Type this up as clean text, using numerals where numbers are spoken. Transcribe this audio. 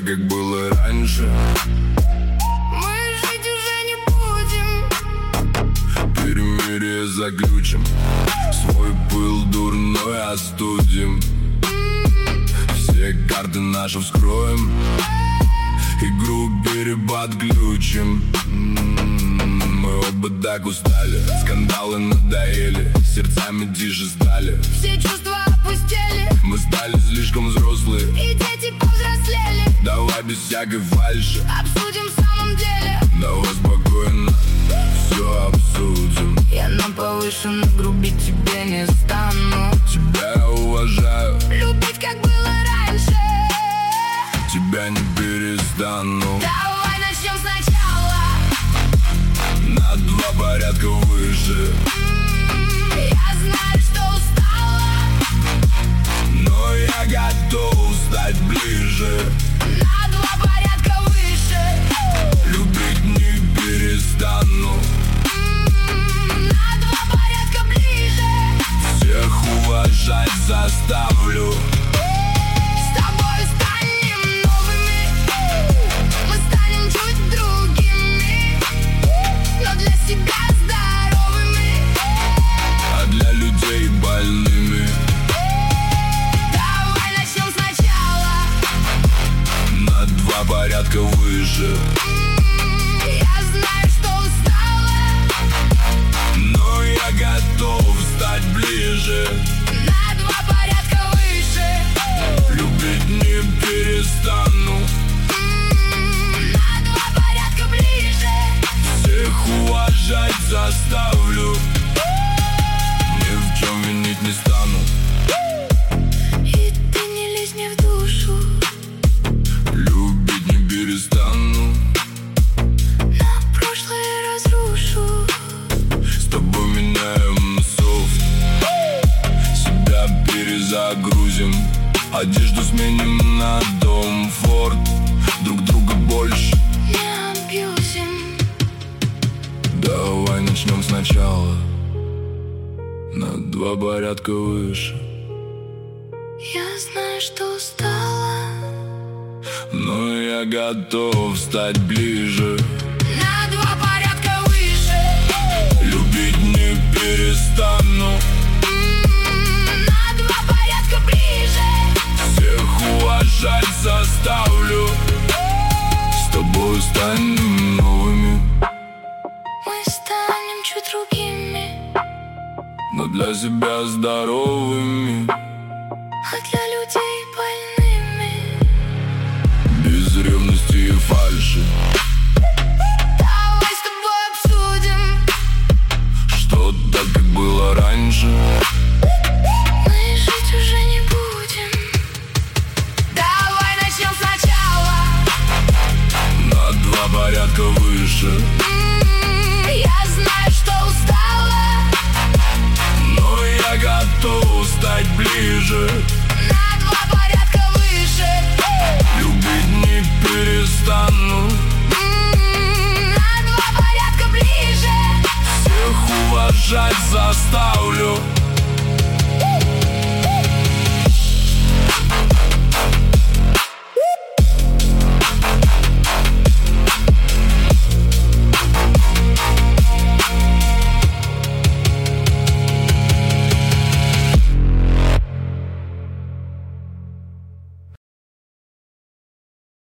как было раньше. Мы жить уже не будем. Перемирие заключим, свой пыл дурной остудим. Все карты наши вскроем, игру переподключим. Мы оба так устали, скандалы надоели, сердцами тише стали. Все чувства опустели, мы стали слишком взрослые, и дети повзрослели. Давай без всякой фальши обсудим в самом деле. Давай спокойно все обсудим. Я на повышенной грубить тебе не стану. Тебя я уважаю, любить как было раньше. Тебя не перестану. Давай начнем сначала, на 2 порядка выше. Я знаю, что устала, но я готов стать ближе. на 2 порядка выше. Любить не перестану, на 2 порядка ближе. всех уважать заставлю. С тобой станем новыми, мы станем чуть другими, но для себя здоровыми, а для людей больными. Давай начнем сначала, на 2 порядка выше. Я знаю, что устала, но я готов стать ближе. на 2 порядка выше. Любить не перестану, на 2 порядка ближе. всех уважать заставлю. Ни в чем винить не стану, И ты не лезь мне в душу, любить не перестану. на прошлое разрушу. С тобой меняем софт, себя перезагрузим, одежду сменим на дом Форд. Друг друга больше Не абьюзим, давай начнем сначала, на 2 порядка выше. я знаю, что устала, Но я готов стать ближе. на 2 порядка выше. Любить не перестану, На 2 порядка ближе. всех уважать заставлю. С тобой станем новыми, Мы станем чуть другими, но для себя здоровыми, а для людей больными. без ревности и фальши. Давай с тобой обсудим, Что так, как было раньше. мы жить уже не будем. Давай начнем сначала, На 2 порядка выше. Я знаю, что устала, Но я готов стать ближе.